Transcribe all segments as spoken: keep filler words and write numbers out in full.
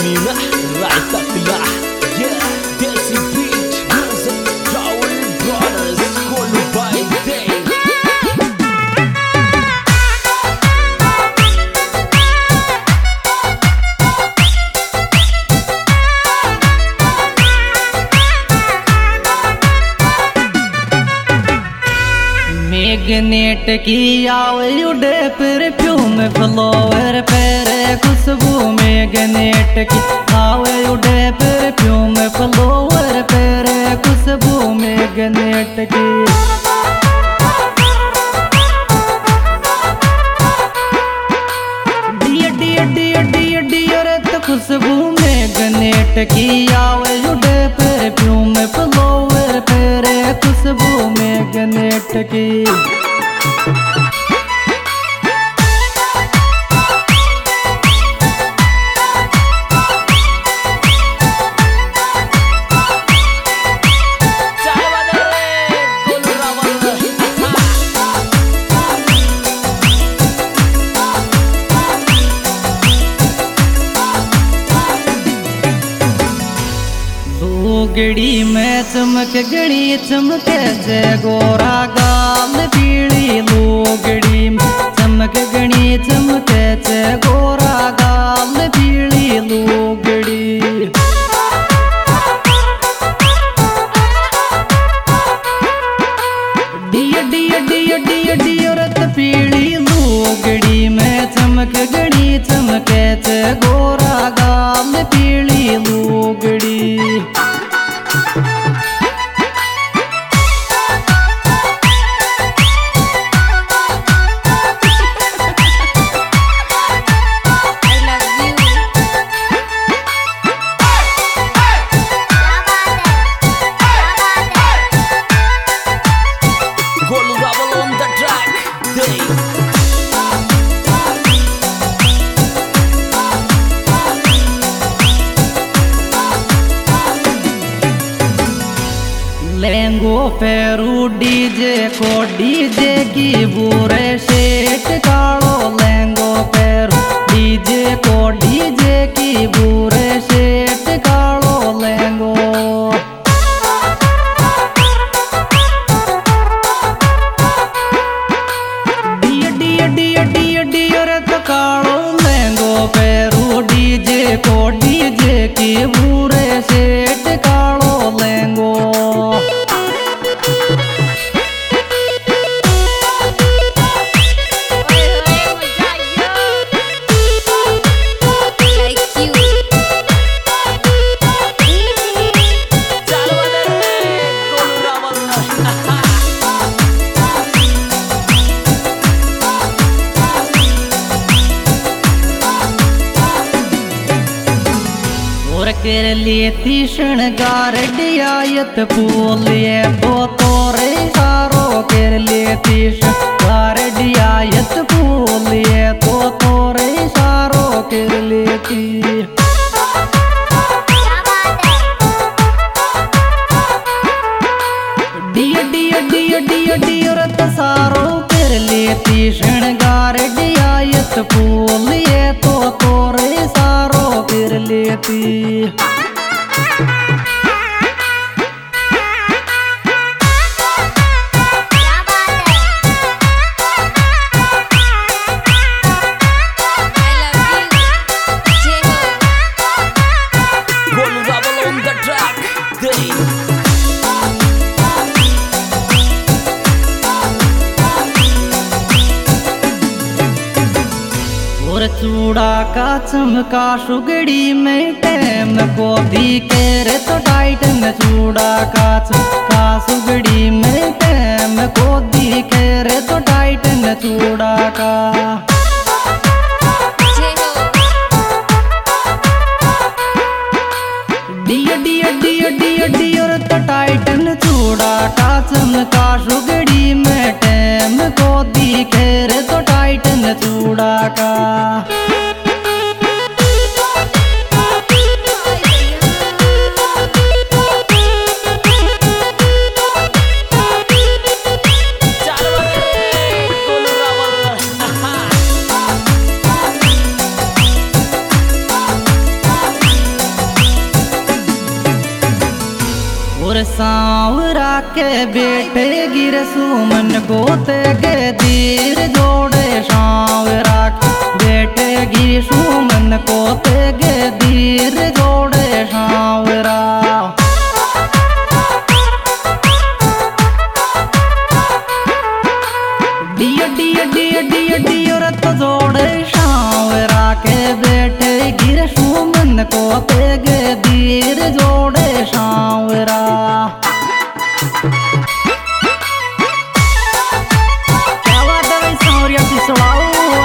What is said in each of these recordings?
kanina, right takla. Yeah, Desi Beat Music, Joel Brothers, School by Day. Magnet की आवे उड़े perfume flower पेरे खुशबू। मैग्नेट की आवे उड़े परफ्यूम फ्लोवर पेरे खुशबू। मैग्नेट की dear dear dear dear dear तो खुशबू। मैग्नेट की आवे उड़े परफ्यूम फ्लोवर पेरे खुशबू। मैग्नेट की गड़ी में चमक गड़ी चमके जे गोरा गाल पीली। लोगड़ी में चमक गड़ी चमके जे गोरा गाल पीली। लोगड़ी dear dear dear dear dear रत पीली। लोगड़ी में चमक गड़ी चमके जे गोरा गाल पीली। लोगड़ी लेंगो पेरू डीजे को डीजे की बुरे सेठ काड़ो। लेंगो पेरू डीजे को डीजे की बुरे सेठ काड़ो। लेंगो dear dear dear dear dear तो काड़ो। लेंगो पेरू डीजे को डीजे की बुरे सेठ काड़ो। लेंगो कर लिए तीषण गारडियायत बोलिए तो तोरे सारो। कर लिए तीषण गारडियायत बोलिए तो तोरे सारो। कर लिए ती dear dear dear dear dear रत सारो। कर लिए तीषण गारडियायत बोलिए तो तोरे सारो। कर लिए ती चूड़ा का चमका सुगड़ी में टैम को दी केर तो टाइटन। चूड़ा का चमका सुगड़ी में टैम को दी केर तो टाइटन। चूड़ा का dear dear dear dear dear तो टाइटन। चूड़ा का चमका सुगड़ी में टैम को दी केर तो टाइटन। चूड़ा का के बेटे गिर सुमन को ते गे धीर जोड़े शावरा बेटे गिर सुमन को ते गे धीर जोड़े शावरा डिय डिय डिय डिय डिय रत जोड़े शावरा के बेटे गिर सुमन को ते गे धीर जोड़े शावरा क्या बात है भाई सावरिया की सुनाओ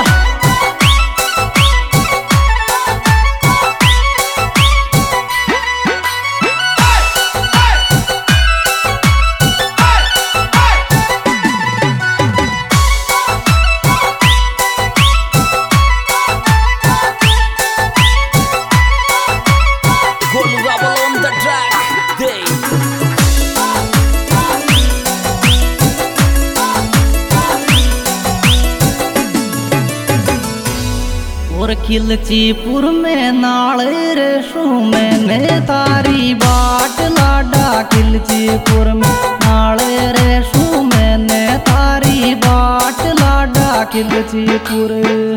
और खिलचीपुर में नाले रेशू मैंने तारी बाट लाडा खिलचीपुर में नाले रेशू मैंने तारी बाट लाडा खिलचीपुर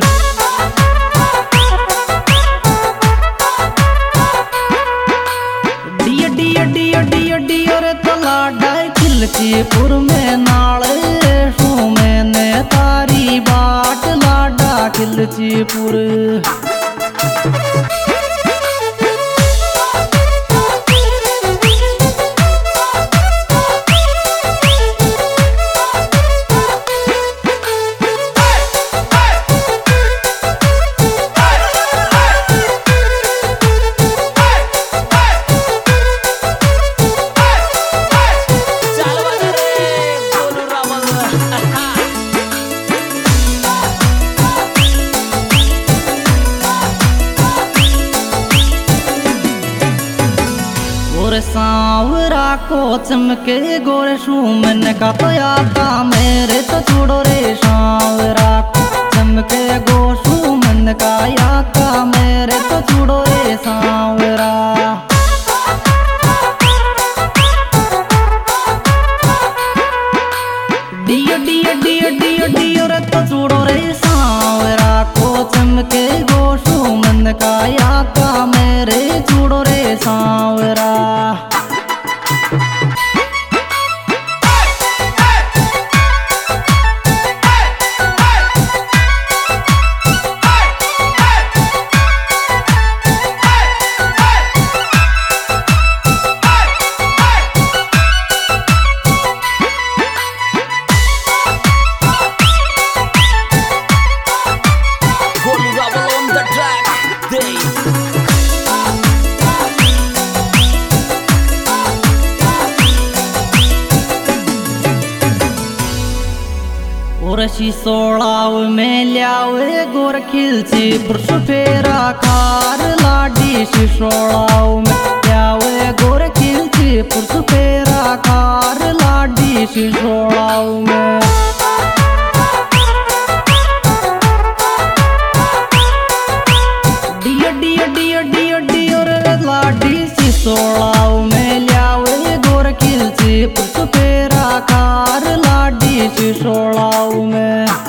डिय डिय डिय डिय डिय रे तो लाडा खिलचीपुर में नाले रेशू मैंने तारी बाट लाडा खिलचीपुर सांवरा को चमके गोरे सुमन का तो आता मेरे तो छोड़ो रे सांवरा को चमके गो सुमन का आता मेरे तो छोड़ो रे सांवरा डिय डिय डिय डिय डिय रे तो छोड़ो रे सांवरा को चमके गो सुमन का आता मेरे छोड़ो रे सांवरा रशी सोलाव में ल्यावे गोर खिलची पुरुष फेरा कार लाडी शिशोलाव में ल्यावे गोर खिलची पुरुष फेरा कार लाडी शिशोलाव में डिय डिय डिय डिय डिय रे लाडी शिशोलाव में ल्यावे गोर खिलची पुरुष फेरा कार लाडी शिशोलाव में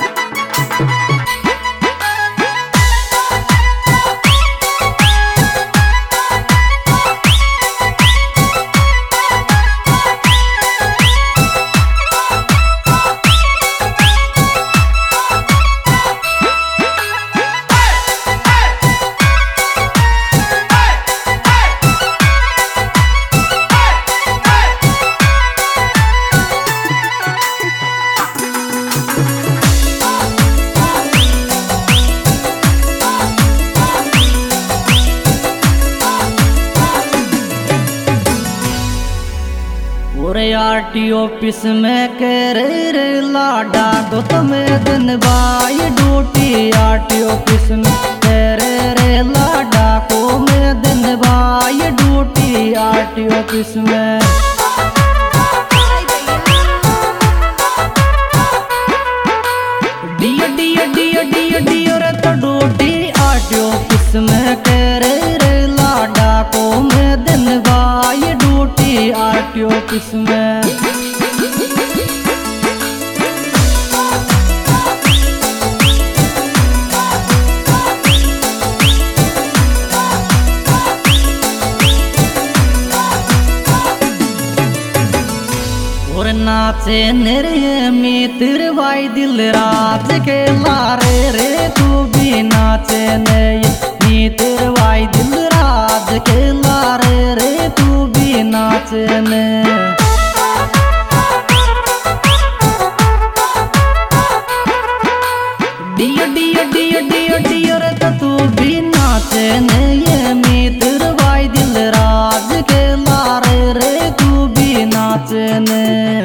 आरटी ऑफिस में करे रे लाडा को तुम्हें दिन बाई ड्यूटी आरटी ऑफिस में करे रे लाडा को मैं दिन बाई ड्यूटी आरटी ऑफिस में डिय डिय डिय डिय डिय रे तो ड्यूटी आरटी ऑफिस में करे रे लाडा को मैं दिन बाई ड्यूटी आरटी ऑफिस में नाचे नरे मित्र भाई दिल राज के लारे रे तू भी नाचे मित्र भाई दिल राज के लारे रे तू भी नाचे ने डियो डियो डियो डियो डियो रे तो तू भी नाचे ने ये मित्र भाई दिल राज के लारे रे तू भी नाचे ने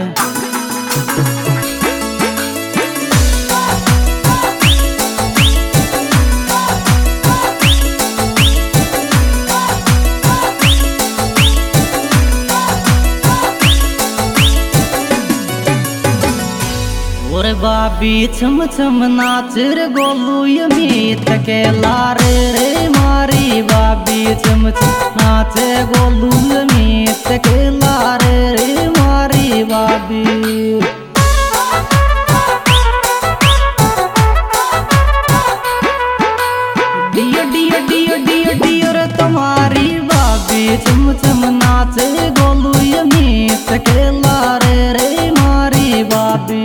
बाबी छम छम नाचर गोलू यमीत के लारे रे मारी बाबी छम छम नाचे गोलू यमीत के लारे रे मारी बाबी डियो डियो डियो डियो डियो रे तुम्हारी बाबी छम छम नाचे गोलू यमीत के लारे रे मारी बाबी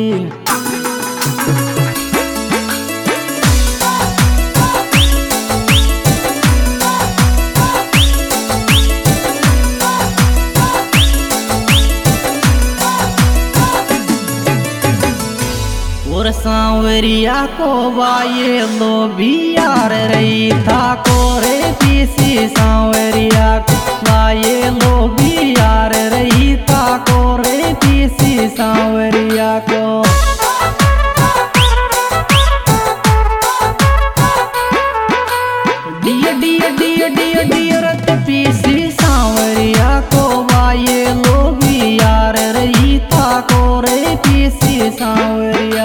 और सांवरिया को वाये लो भी यार रही था को रे पीसी सांवरिया को वाये लो भी यार रही था को रे पीसी सांवरिया को डियो डियो डियो डियो डियो रत पीसी सांवरिया को वाये लो भी यार रही था को रे पीसी सांवरिया।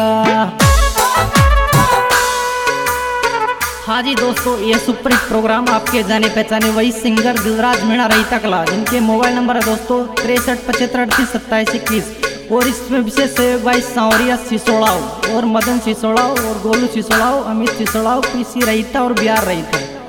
हाँ जी दोस्तों, ये सुपर हिट प्रोग्राम आपके जाने पहचाने वही सिंगर दिलराज मीणा रही तकला, जिनके मोबाइल नंबर है दोस्तों तिरसठ पचहत्तर अड़तीस सत्ताईस इक्कीस। और इसमें विशेष सहयोग भाई सांवरिया सिसोड़ाओ और मदन सिसोड़ाओ और गोलू सिसोड़ाओ, अमित सिसोड़ाओ, पीसी रहीता और बिहार रहीता।